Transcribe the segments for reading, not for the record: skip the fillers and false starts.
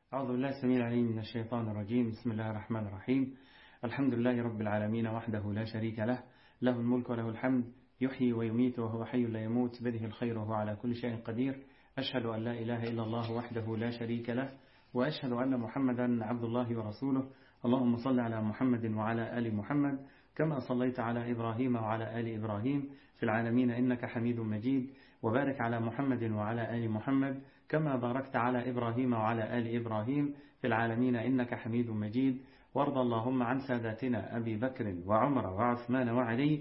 أعوذ بالله السميع العليم من الشيطان الرجيم. بسم الله الرحمن الرحيم. الحمد لله رب العالمين وحده لا شريك له، له الملك وله الحمد، يحيي ويميت وهو حي لا يموت، بيده الخير وهو على كل شيء قدير. أشهد أن لا إله إلا الله وحده لا شريك له، وأشهد أن محمدا عبد الله ورسوله. اللهم صل على محمد وعلى آل محمد كما صليت على إبراهيم وعلى آل إبراهيم في العالمين إنك حميد مجيد، وبارك على محمد وعلى آل محمد كما باركت على إبراهيم وعلى آل إبراهيم في العالمين إنك حميد مجيد. وارض اللهم عن ساداتنا أبي بكر وعمر وعثمان وعلي،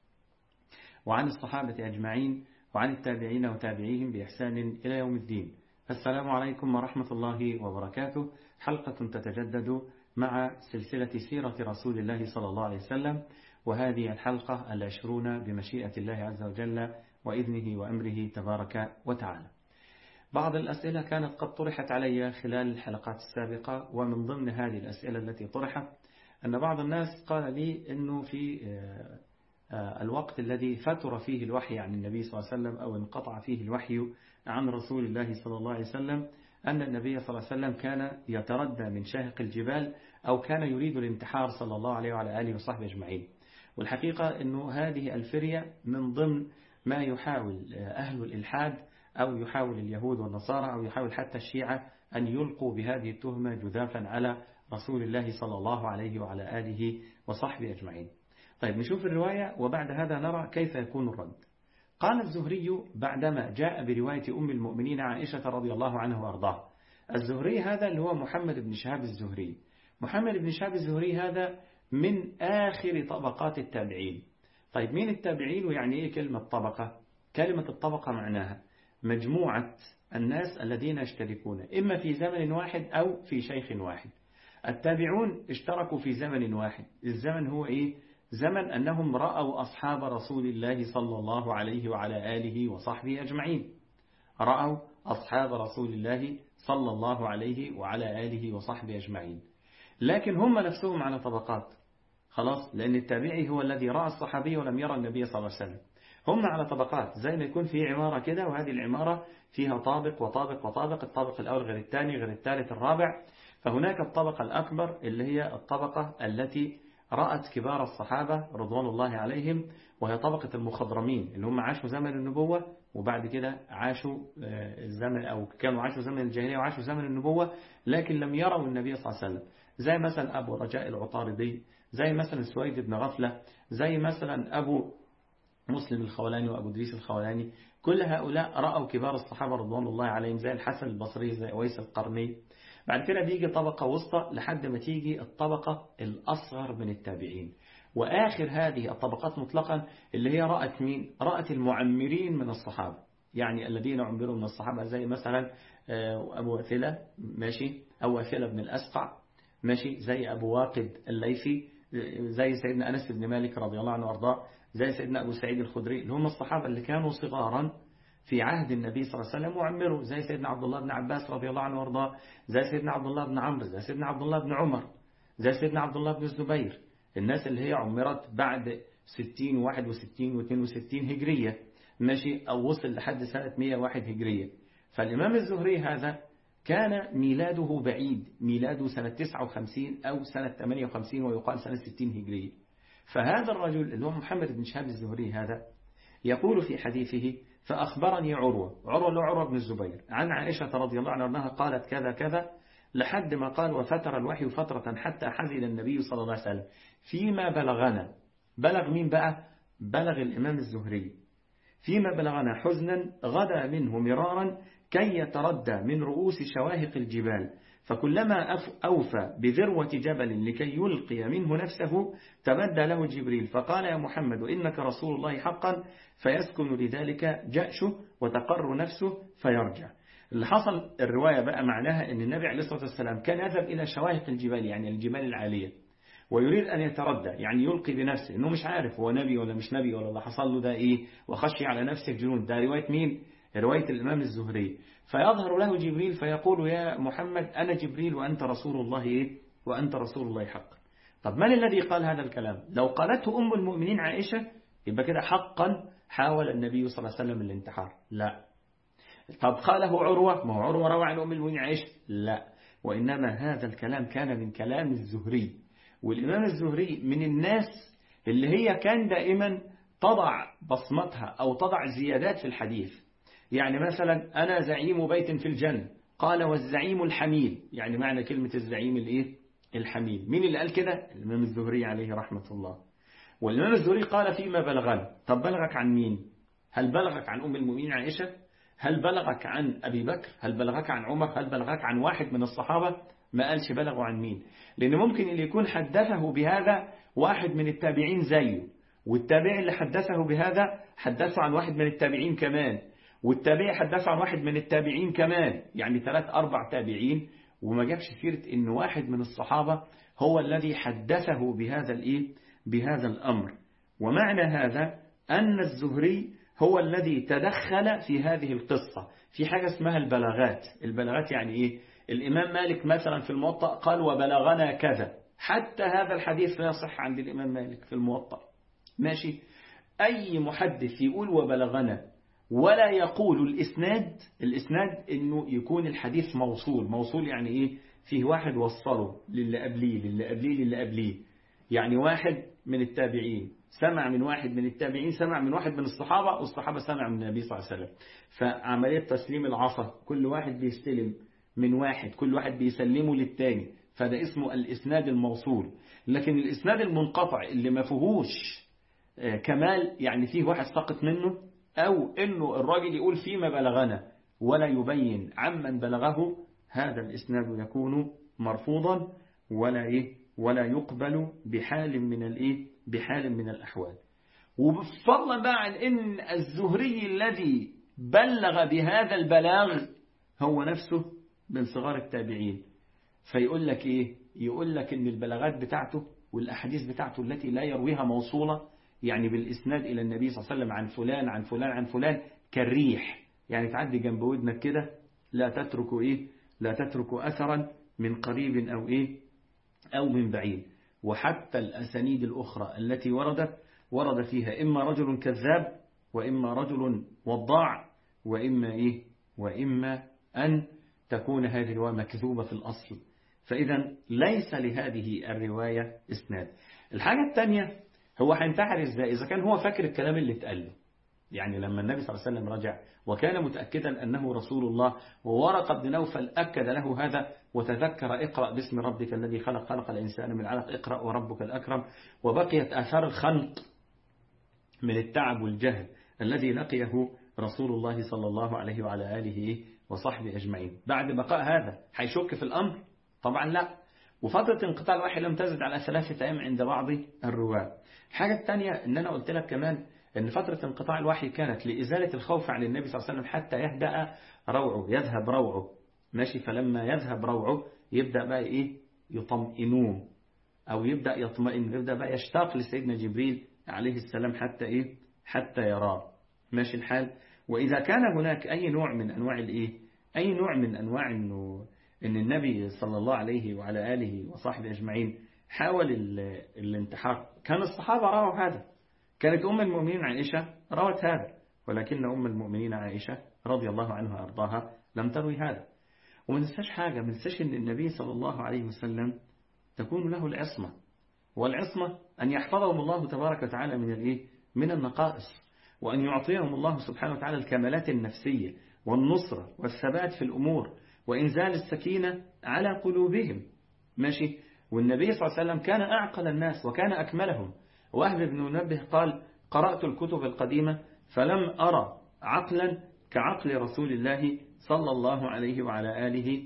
وعن الصحابة أجمعين، وعن التابعين وتابعيهم بإحسان إلى يوم الدين. السلام عليكم ورحمة الله وبركاته. حلقة تتجدد مع سلسلة سيرة رسول الله صلى الله عليه وسلم، وهذه الحلقة 20 بمشيئة الله عز وجل وإذنه وأمره تبارك وتعالى. بعض الأسئلة كانت قد طرحت علي خلال الحلقات السابقة، ومن ضمن هذه الأسئلة التي طرحت أن بعض الناس قال لي أنه في الوقت الذي فتر فيه الوحي عن النبي صلى الله عليه وسلم أو انقطع فيه الوحي عن رسول الله صلى الله عليه وسلم، أن النبي صلى الله عليه وسلم كان يتردى من شاهق الجبال أو كان يريد الانتحار صلى الله عليه وعلى آله وصحبه أجمعين. والحقيقة أنه هذه الفرية من ضمن ما يحاول أهل الإلحاد أو يحاول اليهود والنصارى أو يحاول حتى الشيعة أن يلقوا بهذه التهمة جذافا على رسول الله صلى الله عليه وعلى آله وصحبه أجمعين. طيب نشوف الرواية وبعد هذا نرى كيف يكون الرد. قال الزهري بعدما جاء برواية أم المؤمنين عائشة رضي الله عنه وأرضاه. الزهري هذا اللي هو محمد بن شهاب الزهري. محمد بن شهاب الزهري هذا من آخر طبقات التابعين. طيب مين التابعين ويعني إيه كلمة طبقة؟ كلمة الطبقة معناها مجموعة الناس الذين يشتركون إما في زمن واحد أو في شيخ واحد. التابعون اشتركوا في زمن واحد. الزمن هو إيه؟ زمن أنهم رأوا أصحاب رسول الله صلى الله عليه وعلى آله وصحبه أجمعين. رأوا أصحاب رسول الله صلى الله عليه وعلى آله وصحبه أجمعين، لكن هم نفسهم على طبقات. خلاص، لأن التابعي هو الذي رأى الصحابي ولم يرى النبي صلى الله عليه وسلم. هم على طبقات، زي ما يكون في عمارة كده، وهذه العمارة فيها طابق وطابق وطابق، الطابق الأول غير الثاني غير الثالث الرابع. فهناك الطبقة الأكبر اللي هي الطبقة التي رأت كبار الصحابة رضوان الله عليهم، وهي طبقة المخضرمين اللي هم عاشوا زمن النبوة وبعد كده عاشوا الزمن، أو كانوا عاشوا زمن الجاهلية وعاشوا زمن النبوة لكن لم يروا النبي صلى الله عليه وسلم، زي مثلا أبو رجاء العطاردي، زي مثلا سويد بن غفلة، زي مثلا أبو مسلم الخولاني وأبو دريس الخولاني. كل هؤلاء رأوا كبار الصحابة رضوان الله عليهم، زي الحسن البصري، زي أويس القرني. بعد كده بيجي طبقة وسطى لحد ما تيجي الطبقة الأصغر من التابعين. وآخر هذه الطبقات مطلقا اللي هي رأت مين؟ رأت المعمرين من الصحابة، يعني الذين عمروا من الصحابة، زي مثلا أبو وثلة، ماشي، أو وثلة بن الأسقع، ماشي، زي أبو واقد الليثي، زي سيدنا أنس بن مالك رضي الله عنه وارضاه، زي سيدنا أبو سعيد الخدري، اللي هم الصحابة اللي كانوا صغارا في عهد النبي صلى الله عليه وسلم وعمروا، زي سيدنا عبد الله بن عباس رضي الله عنه وارضاه، زي سيدنا عبد الله بن عمرو، زي سيدنا عبد الله بن عمر، زي سيدنا عبد الله بن الزبير. الناس اللي هي عمرت بعد 60 61 و62 هجرية، ماشي، أو وصل لحد سنة 101 هجرية. فالإمام الزهري هذا كان ميلاده بعيد، ميلاده سنة 59 أو سنة 58 ويقال سنة 60 هجرية. فهذا الرجل اللي هو محمد بن شهاب الزهري هذا يقول في حديثه: فأخبرني عروة بن الزبير عن عائشة رضي الله عنها قالت كذا كذا، لحد ما قال: وفتر الوحي فترة حتى حزن النبي صلى الله عليه وسلم فيما بلغنا. بلغ مين بقى؟ بلغ الإمام الزهري. فيما بلغنا حزنا غدا منه مرارا كي يتردى من رؤوس شواهق الجبال، فكلما أوفى بذروة جبل لكي يلقي منه نفسه تبدى له جبريل فقال: يا محمد إنك رسول الله حقا، فيسكن لذلك جأشه وتقر نفسه فيرجع. اللي حصل الرواية بقى معناها أن النبي عليه الصلاة والسلام كان يذهب إلى شواهق الجبال، يعني الجبال العالية، ويريد أن يتردى، يعني يلقي بنفسه، إنه مش عارف هو نبي ولا مش نبي ولا اللي حصل له ده إيه، وخشي على نفسه الجنون. ده رواية مين؟ رواية الإمام الزهري. فيظهر له جبريل فيقول: يا محمد أنا جبريل وأنت رسول الله إيه؟ وأنت رسول الله حقا. طب من الذي قال هذا الكلام؟ لو قالته أم المؤمنين عائشة يبقى كده حقا حاول النبي صلى الله عليه وسلم الانتحار. لا. طب قاله عروة، ما هو عروة روى عن أم المؤمنين عائشة. لا. وإنما هذا الكلام كان من كلام الزهري. والإمام الزهري من الناس اللي هي كان دائما تضع بصمتها أو تضع زيادات في الحديث. يعني مثلا أنا زعيم بيت في الجنة، قال والزعيم الحميد، يعني معنى كلمة الزعيم الحميد. مين اللي قال كده؟ الإمام الزهري عليه رحمة الله. والإمام الزهري قال فيما بلغنا. طب بلغك عن مين؟ هل بلغك عن أم المؤمنين عائشة؟ هل بلغك عن أبي بكر؟ هل بلغك عن عمر؟ هل بلغك عن واحد من الصحابة؟ ما قالش بلغوا عن مين. لأن ممكن اللي يكون حدثه بهذا واحد من التابعين زيه، والتابع اللي حدثه بهذا حدثه عن واحد من التابعين كمان، والتابع حدثه عن واحد من التابعين كمان، يعني 3-4 تابعين، وما جابش سيرة إن واحد من الصحابة هو الذي حدثه بهذا الأمر. ومعنى هذا أن الزهري هو الذي تدخل في هذه القصة في حاجة اسمها البلاغات. البلاغات يعني إيه؟ الإمام مالك مثلا في الموطأ قال وبلغنا كذا، حتى هذا الحديث لا يصح عند الإمام مالك في الموطأ، ماشي. أي محدث يقول وبلغنا ولا يقول الإسناد إنه يكون الحديث موصول يعني إيه؟ فيه واحد وصله للي قبليه، يعني واحد من التابعين سمع من واحد من التابعين، سمع من واحد من الصحابة، والصحابة سمع من النبي صلى الله عليه وسلم. فعملية تسليم العصا، كل واحد بيستلم من واحد، كل واحد بيسلمه للتاني، فده اسمه الإسناد الموصول. لكن الإسناد المنقطع اللي ما فيهوش كمال، يعني فيه واحد سقط منه، أو إنه الراجل يقول فيما بلغنا ولا يبين عمن بلغه، هذا الإسناد يكون مرفوضا ولا يقبل بحال من الأحوال. وبفضلا بقى عن إن الزهري الذي بلغ بهذا البلاغ هو نفسه من صغار التابعين، فيقول لك إيه؟ يقول لك إن البلاغات بتاعته والأحاديث بتاعته التي لا يرويها موصولة، يعني بالإسناد إلى النبي صلى الله عليه وسلم عن فلان عن فلان عن فلان، كالريح، يعني تعدي جنب ودنك كده، لا تترك أثرا من قريب أو من بعيد. وحتى الأسانيد الأخرى التي ورد فيها إما رجل كذاب، وإما رجل وضاع، وإما أن تكون هذه الرواية مكذوبة في الأصل. فإذا ليس لهذه الرواية إسناد. الحاجة الثانية، هو هينتحر إزاي إذا كان هو فاكر الكلام اللي اتقال له؟ يعني لما النبي صلى الله عليه وسلم رجع وكان متأكدا أنه رسول الله، وورقة بن نوفل أكد له هذا، وتذكر اقرأ باسم ربك الذي خلق الإنسان من علق، اقرأ وربك الأكرم، وبقيت آثار الخنق من التعب والجهل الذي لقيه رسول الله صلى الله عليه وعلى آله وصحبه أجمعين. بعد بقاء هذا هيشك في الأمر؟ طبعا لا. وفترة انقطاع الوحي لم تزد على 3 أيام عند بعض الرواة. الحاجة الثانية إن أنا قلت لك كمان أن فترة انقطاع الوحي كانت لإزالة الخوف عن النبي صلى الله عليه وسلم حتى يذهب روعه، ماشي. فلما يذهب روعه يبدأ بقى يطمئنوه، أو يبدأ يطمئن، يبدأ بقى يشتاق لسيدنا جبريل عليه السلام حتى يراه، ماشي الحال. وإذا كان هناك أي نوع من أنواع إن النبي صلى الله عليه وعلى آله وصحبه أجمعين حاول الانتحار، كان الصحابة رأوا هذا، كانت أم المؤمنين عائشة روت هذا، ولكن أم المؤمنين عائشة رضي الله عنها وأرضاها لم تروي هذا. وما ننساش حاجة، ما ننساش إن النبي صلى الله عليه وسلم تكون له العصمة، والعصمة أن يحفظهم الله تبارك وتعالى من النقائص، وأن يعطيهم الله سبحانه وتعالى الكمالات النفسية والنصرة والثبات في الأمور وإنزال السكينة على قلوبهم، ماشي. والنبي صلى الله عليه وسلم كان أعقل الناس وكان أكملهم. وهب بن منبه قال: قرأت الكتب القديمة فلم أرى عقلا كعقل رسول الله صلى الله عليه وعلى آله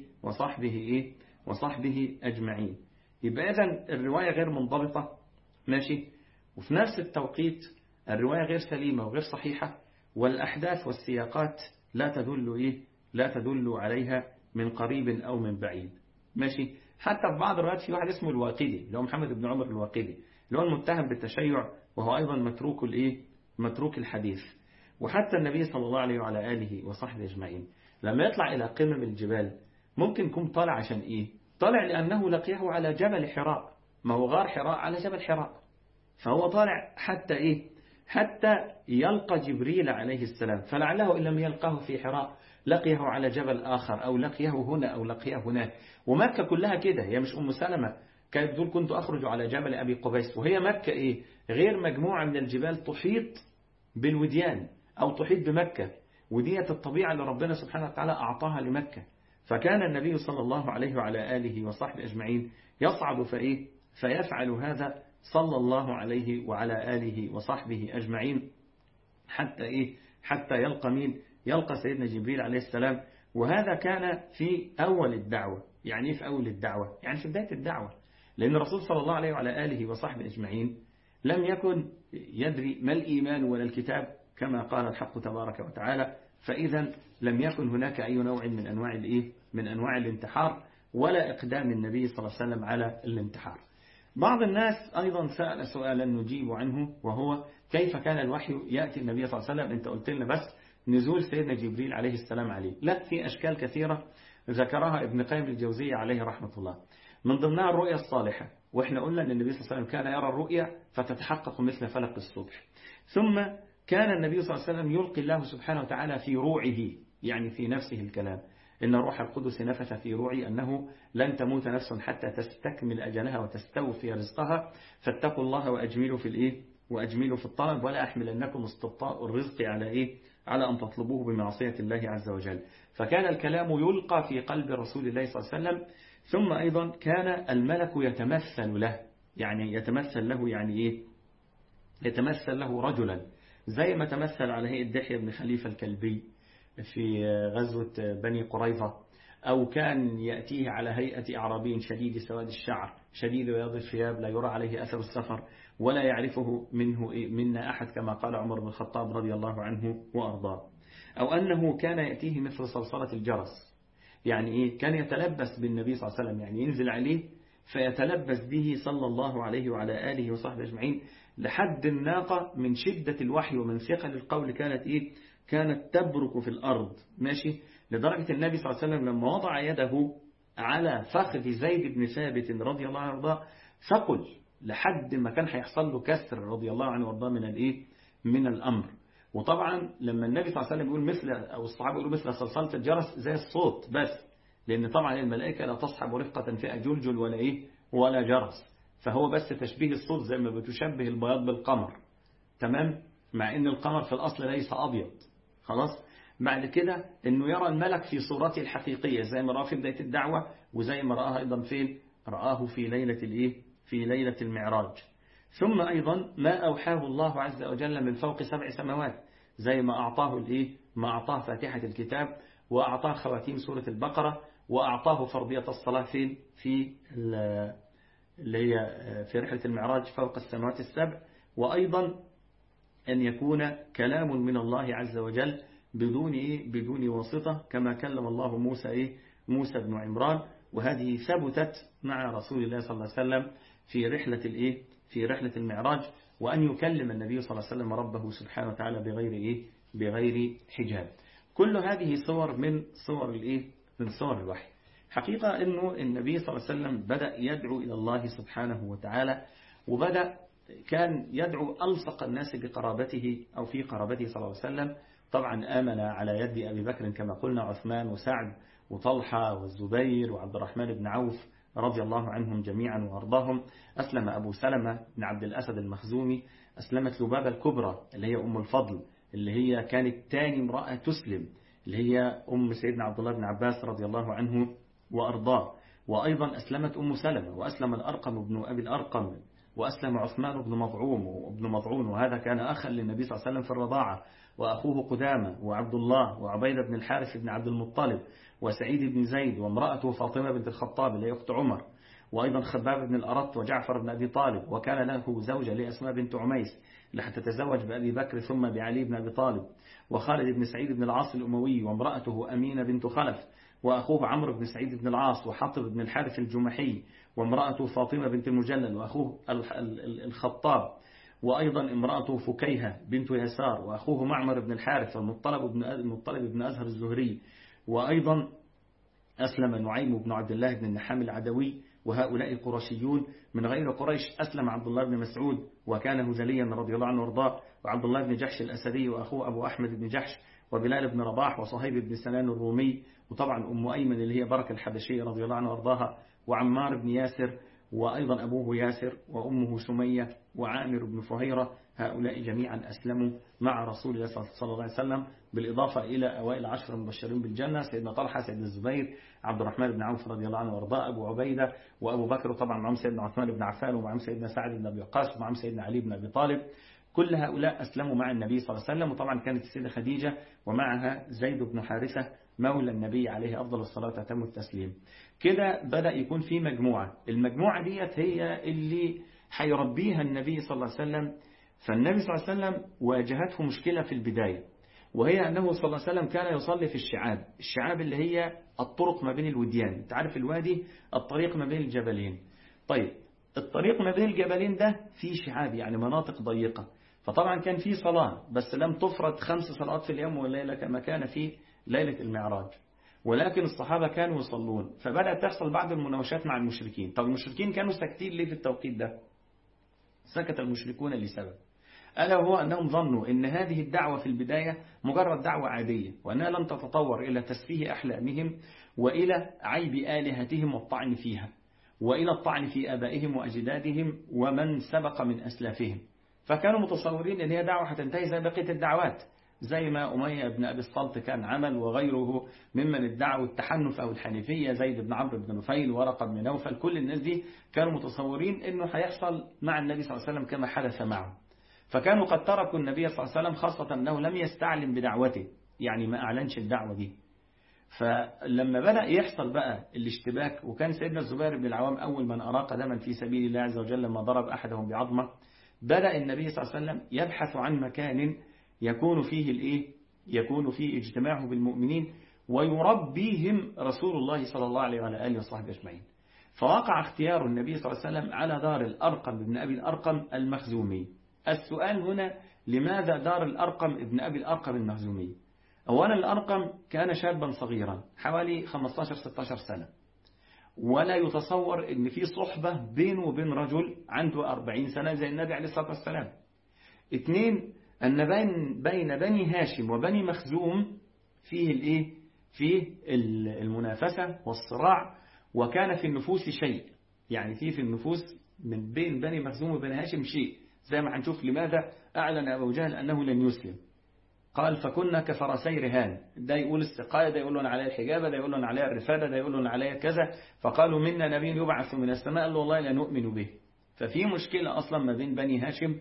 وصحبه أجمعين. يبقى إذن الرواية غير منضبطة، ماشي، وفي نفس التوقيت الرواية غير سليمة وغير صحيحة، والأحداث والسياقات لا تدل عليها من قريب أو من بعيد، ماشي. حتى في بعض الروايات في واحد اسمه الواقدي، اللي هو محمد بن عمر الواقدي، اللي هو المتهم بالتشيع، وهو أيضا متروك الحديث. وحتى النبي صلى الله عليه وعلى آله وصحبه أجمعين لما يطلع إلى قمم الجبال ممكن يكون طالع عشان طالع لأنه لقيه على جبل حراء، ما هو غار حراء على جبل حراء، فهو طالع حتى يلقى جبريل عليه السلام، فلعله إن لم يلقاه في حراء لقيه على جبل آخر أو لقيه هنا أو لقيه هناك. ومكة كلها كده، هي مش أم سلمة كانت تقول كنت أخرج على جبل أبي قبيس، وهي مكة إيه غير مجموعة من الجبال تحيط بالوديان أو تحيط بمكة، ودية الطبيعة اللي ربنا سبحانه وتعالى أعطاها لمكة. فكان النبي صلى الله عليه وعلى آله وصحبه أجمعين يصعد فيفعل هذا صلى الله عليه وعلى آله وصحبه أجمعين حتى يلقى مين؟ يلقى سيدنا جبريل عليه السلام. وهذا كان في أول الدعوة. يعني في أول الدعوة يعني في بداية الدعوة، لأن الرسول صلى الله عليه وعلى آله وصحبه أجمعين لم يكن يدري ما الإيمان ولا الكتاب كما قال الحق تبارك وتعالى. فإذا لم يكن هناك أي نوع من أنواع الانتحار ولا إقدام النبي صلى الله عليه وسلم على الانتحار. بعض الناس أيضا سأل سؤالا نجيب عنه، وهو كيف كان الوحي يأتي النبي صلى الله عليه وسلم؟ أنت قلت لنا بس نزول سيدنا جبريل عليه السلام عليه. لا، في أشكال كثيرة ذكرها ابن قيم الجوزية عليه رحمة الله، من ضمنها الرؤيا الصالحة. وإحنا قلنا أن النبي صلى الله عليه وسلم كان يرى الرؤيا فتتحقق مثل فلق الصبح. ثم كان النبي صلى الله عليه وسلم يلقي الله سبحانه وتعالى في روعه، يعني في نفسه الكلام، إن الروح القدس نفث في روعي أنه لن تموت نفس حتى تستكمل أجلها وتستوفي رزقها، فاتقوا الله وأجملوا في الطلب ولا أحملنكم استبطاء الرزق على أن تطلبوه بمعصية الله عز وجل. فكان الكلام يلقى في قلب رسول الله صلى الله عليه وسلم. ثم أيضا كان الملك يتمثل له، يعني يتمثل له رجلا، زي ما تمثل على هيئة دحية بن خليفة الكلبي في غزوة بني قريظة، أو كان يأتيه على هيئة أعرابي شديد سواد الشعر شديد بياض الثياب لا يرى عليه أثر السفر ولا يعرفه منا أحد، كما قال عمر بن الخطاب رضي الله عنه وأرضاه. أو أنه كان يأتيه مثل صلصلة الجرس، يعني كان يتلبس بالنبي صلى الله عليه وسلم، يعني ينزل عليه فيتلبس به صلى الله عليه وعلى آله وصحبه أجمعين، لحد الناقة من شدة الوحي ومن ثقل القول كانت تبرك في الأرض، ماشي. لدرجة النبي صلى الله عليه وسلم لما وضع يده على فخذ زيد بن ثابت رضي الله عنه وارضاه ثقل لحد ما كان هيحصل له كسر رضي الله عنه وارضاه من الأمر. وطبعا لما النبي صلى الله عليه وسلم يقول أو الصحابة يقولوا مثل صلصلة الجرس، زي الصوت بس، لأن طبعا الملائكة لا تصحب رفقة فيها جلجل ولا جرس، فهو بس تشبيه الصوت زي ما بتشبه البياض بالقمر، تمام، مع ان القمر في الأصل ليس أبيض. خلاص. بعد كده انه يرى الملك في صورته الحقيقية زي ما رأى في بداية الدعوة، وزي ما رآه أيضا رآه في ليلة المعراج. ثم أيضا ما أوحاه الله عز وجل من فوق 7 سماوات، زي ما أعطاه فاتحة الكتاب، وأعطاه خواتيم سورة البقرة، وأعطاه فرضية الصلاة في اللي هي في رحلة المعراج فوق السماوات السبع. وأيضا أن يكون كلام من الله عز وجل بدون واسطة، كما كلم الله موسى بن عمران، وهذه ثبتت مع رسول الله صلى الله عليه وسلم في رحلة المعراج، وأن يكلم النبي صلى الله عليه وسلم ربه سبحانه وتعالى بغير حجاب. كل هذه صور من صور الوحي. حقيقة أنه النبي صلى الله عليه وسلم بدأ يدعو إلى الله سبحانه وتعالى، كان يدعو ألصق الناس بقرابته أو في قرابته صلى الله عليه وسلم. طبعا آمن على يد أبي بكر كما قلنا عثمان وسعد وطلحة والزبير وعبد الرحمن بن عوف رضي الله عنهم جميعا وأرضاهم. أسلم أبو سلمة بن عبد الأسد المخزومي، أسلمت لبابة الكبرى اللي هي أم الفضل، اللي هي كانت تاني امرأة تسلم، اللي هي أم سيدنا عبد الله بن عباس رضي الله عنه وأرضاه. وأيضا أسلمت أم سلمة، وأسلم الأرقم بن أبي الأرقم، وأسلم عثمان بن مضعون وهذا كان أخا للنبي صلى الله عليه وسلم في الرضاعة، وأخوه قدامة وعبد الله وعبيدة بن الحارث بن عبد المطلب وسعيد بن زيد وامرأته فاطمة بنت الخطاب اللي هي أخت عمر، وأيضا خباب بن الأرط وجعفر بن أبي طالب، وكان له زوجة لأسماء بنت عميس لحتى تتزوج بأبي بكر ثم بعلي بن أبي طالب، وخالد بن سعيد بن العاص الأموي وامرأته أمينة بنت خلف، وأخوه عمرو بن سعيد بن العاص وحاطب بن الحارث الجمحي، وامرأته فاطمة بنت المجلل وأخوه الخطاب، وأيضا امرأته فكيهة بنت يسار وأخوه معمر بن الحارث والمطلب بن أزهر الزهري، وأيضا أسلم نعيم بن عبد الله بن النحام العدوي، وهؤلاء قرشيون. من غير قريش أسلم عبد الله بن مسعود وكان هذليا رضي الله عنه وارضاه، وعبد الله بن جحش الأسدي وأخوه أبو أحمد بن جحش، وبلال بن رباح وصهيب بن سنان الرومي، وطبعا أم أيمن اللي هي بركة الحبشية رضي الله عنها وارضاها، وعمار بن ياسر، وأيضا أبوه ياسر، وأمه سمية، وعامر بن فهيرة. هؤلاء جميعا أسلموا مع رسول الله صلى الله عليه وسلم، بالإضافة إلى أوائل 10 المبشرين بالجنة: سيدنا طلحة، سيدنا الزبير، عبد الرحمن بن عوف رضي الله عنه وارضاه، أبو عبيدة، وأبو بكر، وطبعا معهم سيدنا عثمان بن عفان، ومعهم سيدنا سعد بن أبي وقاص، ومعهم سيدنا علي بن أبي طالب. كل هؤلاء أسلموا مع النبي صلى الله عليه وسلم. وطبعا كانت السيدة خديجة ومعها زيد بن حارثة مولى النبي عليه أفضل الصلاة وأتم التسليم. كده بدأ يكون في مجموعة، المجموعة ديت هي اللي هيربيها النبي صلى الله عليه وسلم. فالنبي صلى الله عليه وسلم واجهته مشكلة في البداية، وهي أنه صلى الله عليه وسلم كان يصلي في الشعاب اللي هي الطرق ما بين الوديان. تعرف الوادي، الطريق ما بين الجبلين. طيب الطريق ما بين الجبلين ده فيه شعاب، يعني مناطق ضيقة. فطبعا كان في صلاة، بس لم تفرض 5 صلوات في اليوم والليلة كما كان في ليلة المعراج، ولكن الصحابة كانوا يصلون. فبدأت تحصل بعض المناوشات مع المشركين. طب المشركين كانوا ساكتين ليه في التوقيت ده؟ سكت المشركون لسبب، ألا هو أنهم ظنوا أن هذه الدعوة في البداية مجرد دعوة عادية، وأنها لن تتطور إلى تسفيه أحلامهم، وإلى عيب آلهتهم والطعن فيها، وإلى الطعن في آبائهم وأجدادهم ومن سبق من أسلافهم. فكانوا متصورين أن هي دعوة هتنتهي زي بقية الدعوات، زي ما أمية بن أبي الصلت كان عمل، وغيره ممن ادعوا التحنف أو الحنيفية، زيد بن عمرو بن نفيل، ورقة بن نوفل. كل الناس دي كانوا متصورين أنه هيحصل مع النبي صلى الله عليه وسلم كما حدث معه. فكانوا قد تركوا النبي صلى الله عليه وسلم، خاصة أنه لم يستعلم بدعوته، يعني ما أعلنش الدعوة دي. فلما بدأ يحصل بقى الاشتباك، وكان سيدنا الزبير بن العوام أول من أراق دما في سبيل الله عز وجل لما ضرب أحدهم بعظمة، بدأ النبي صلى الله عليه وسلم يبحث عن مكان يكون فيه اجتماعه بالمؤمنين ويربيهم رسول الله صلى الله عليه وعلى آله وصحبه أجمعين. فوقع اختيار النبي صلى الله عليه وسلم على دار الأرقم بن أبي الأرقم المخزومي. السؤال هنا: لماذا دار الأرقم ابن أبي الأرقم المخزومي؟ أولا الأرقم كان شابا صغيرا حوالي 15-16 سنة، ولا يتصور أن في صحبة بينه وبين رجل عنده 40 سنة زي النبي عليه الصلاة والسلام. 2 أن بين بني هاشم وبني مخزوم فيه المنافسة والصراع، وكان في النفوس شيء، يعني في النفوس من بين بني مخزوم وبني هاشم شيء، زي ما هنشوف. لماذا أعلن أبو جهل أنه لن يسلم؟ قال: فكنا كفرسي رهان، ده يقول السقاية، ده يقول لنا عليها الحجابة، ده يقول لنا عليها الرفادة، ده يقول لنا عليها كذا. فقالوا: منا نبي يبعث من السماء، قال له: والله لا نؤمن به. ففي مشكلة أصلا ما بين بني هاشم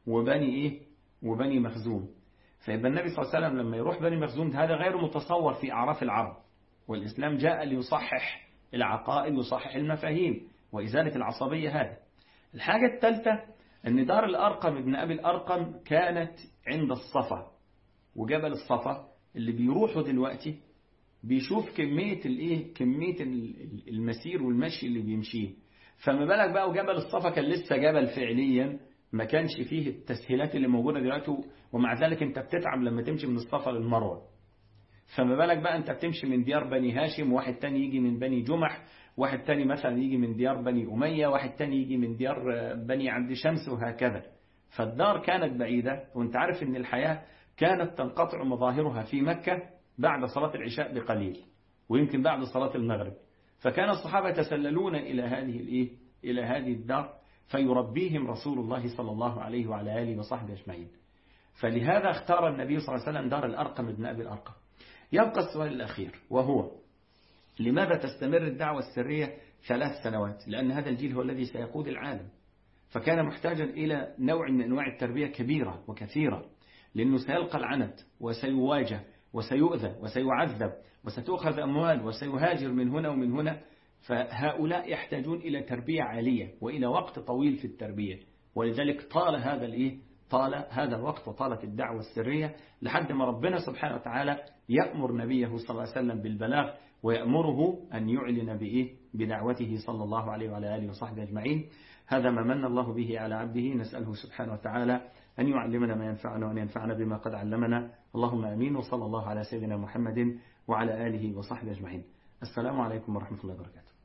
وبني مخزوم. فيبقى النبي صلى الله عليه وسلم لما يروح بني مخزوم، هذا غير متصور في أعراف العرب، والإسلام جاء ليصحح العقائد ويصحح المفاهيم وإزالة العصبية. هذا. الحاجة الثالثة أن دار الأرقم ابن أبي الأرقم كانت عند الصفا، وجبل الصفا اللي بيروحوا دلوقتي بيشوف كمية المسير والمشي اللي بيمشيه. فما بالك بقى، وجبل الصفا كان لسه جبل فعليا، ما كانش فيه التسهيلات اللي موجودة دلوقتي، ومع ذلك انت بتتعب لما تمشي من الصفا للمروة. فما بالك بقى انت بتمشي من ديار بني هاشم، واحد تاني يجي من بني جمح، واحد تاني مثلا يجي من ديار بني أمية، واحد تاني يجي من ديار بني عبد شمس، وهكذا. فالدار كانت بعيدة، وانت عارف ان الحياة كانت تنقطع مظاهرها في مكة بعد صلاة العشاء بقليل، ويمكن بعد صلاة المغرب. فكان الصحابة يتسللون إلى هذه الدار، فيربيهم رسول الله صلى الله عليه وعلى آله وصحبه أجمعين. فلهذا اختار النبي صلى الله عليه وسلم دار الأرقم ابن أبي الأرقم. يبقى السؤال الأخير، وهو: لماذا تستمر الدعوة السرية 3 سنوات؟ لأن هذا الجيل هو الذي سيقود العالم، فكان محتاجا إلى نوع من أنواع التربية كبيرة وكثيرة، لأنه سيلقى العنت وسيواجه وسيؤذى وسيعذب وستؤخذ أموال وسيهاجر من هنا ومن هنا. فهؤلاء يحتاجون إلى تربية عالية وإلى وقت طويل في التربية، ولذلك طال هذا الوقت وطالت الدعوة السرية، لحد ما ربنا سبحانه وتعالى يأمر نبيه صلى الله عليه وسلم بالبلاغ، ويأمره أن يعلن بدعوته صلى الله عليه وعلى آله وصحبه أجمعين. هذا ما من الله به على عبده، نسأله سبحانه وتعالى أن يعلمنا ما ينفعنا وأن ينفعنا بما قد علمنا. اللهم آمين، وصلى الله على سيدنا محمد وعلى آله وصحبه أجمعين. السلام عليكم ورحمة الله وبركاته.